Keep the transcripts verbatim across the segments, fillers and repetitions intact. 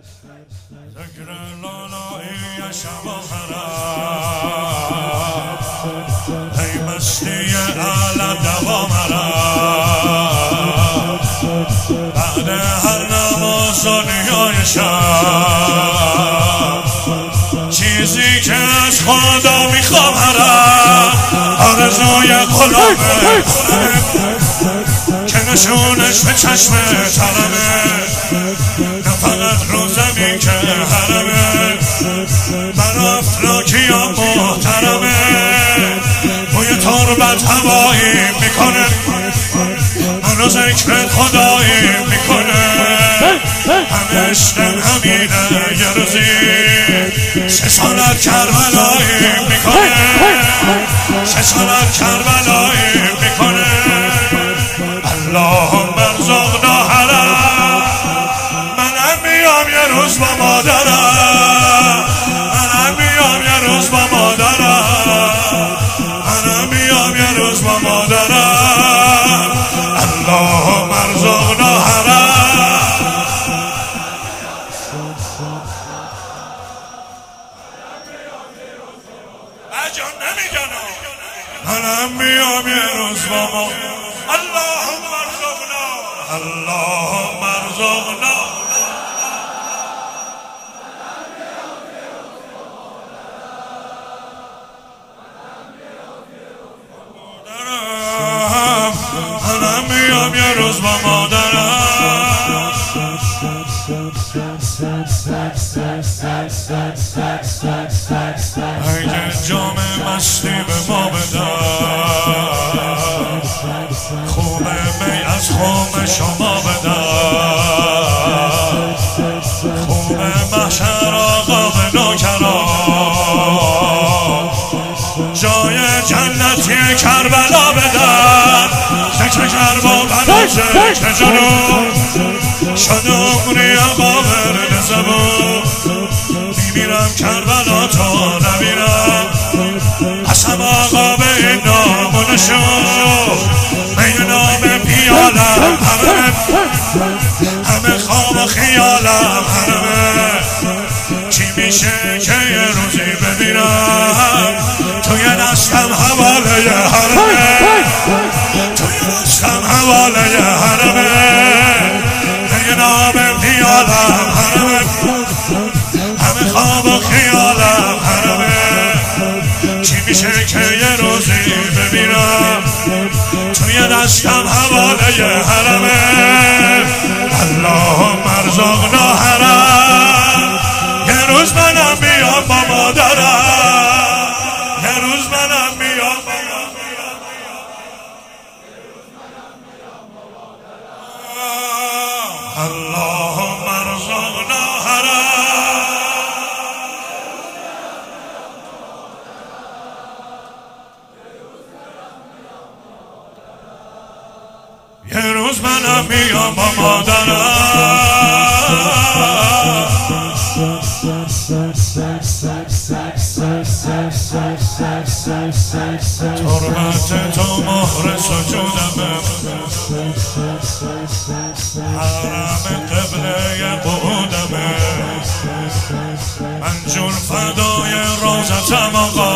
ذکر لالایی شب و خراب ای مستی اعلی دوام رب بعد هر نماز و نیای شب چیزی که از خدا میخوام هرم آرزوی غلامه که نشونش به چشم ترمه نه فقط رو زمین که حرمه بر افلاکی ها محترمه بوی تربت هوایی میکنه منو ذکر خدایی میکنه همه عشقم همینه یه روزی سه سالت کربلایی میکنه سه سالت کربلایی میکنه اللهم ارزقنا حرم منم میام یه روز با مادرم منم میام یه روز با مادرم منم میام یه روز با مادرم اللهم ارزقنا حرم اجان نمیگن منم میام یه روز با مادرم اللهم ارزقنا اللهم ارزقنا منم میام یه روز با مادرم اگه جام مستی به ما بدن خوبه می از خوب شما بدن خوبه محشر آقا به نوکران جای جنتی کربلا بدن ذکر کربلا ذکر جنوب شد عمری آقا برد زبون میمیرم کربلا تا نمیرم قسم آقا به این نام و نشون به نام پیالم همه همه خواب و خیالم همه چی میشه که یه روزی ببینم توی دستم حواله حرمه توی دستم حواله حرمه به نام پیالم همه همه خواب و خیالم همه چی میشه که یه روزی ببینم توی دستم حواله حرمه اللهم ارزقنا حرم یه روز منم بیام با مادرم یه روز منم بیام با مادرم اللهم ارزقنا حرم یه روز منم بیام با مادرم تربت تو مهر سجودمه حرم قبله قعودمه من جون فدای روزتم آقا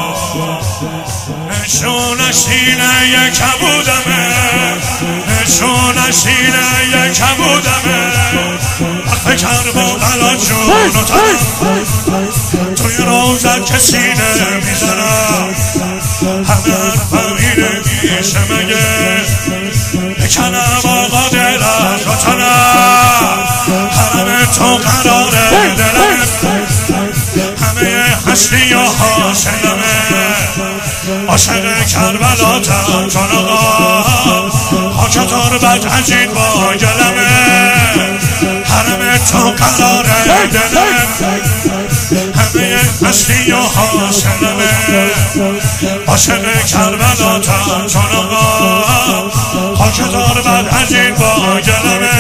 نشونش اینه یه کبودمه نشونش اینه یه کبودمه وقت کرب و بلا جون و تنم توی روزت کسی نمیزنم همه حرفم اینه میشه مگه بکنم آقا دلت و تنم حرم تو قراره دلم همه هستی و حاصلمه عاشق کربلاتم جان آقا خاک تربت عجین با گلمه حرم تو قراره دلم همه هستی و حاصلمه عاشق کربلاتم جان آقا خاک تربت عجین با گلمه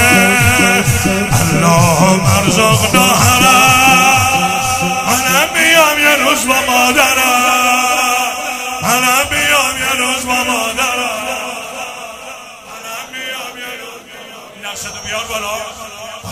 اللهم ارزقنا حرم منم میام یه روز با مادرم منم میام یه روز با مادرم منم میام یه روز نقصدو بیار بالا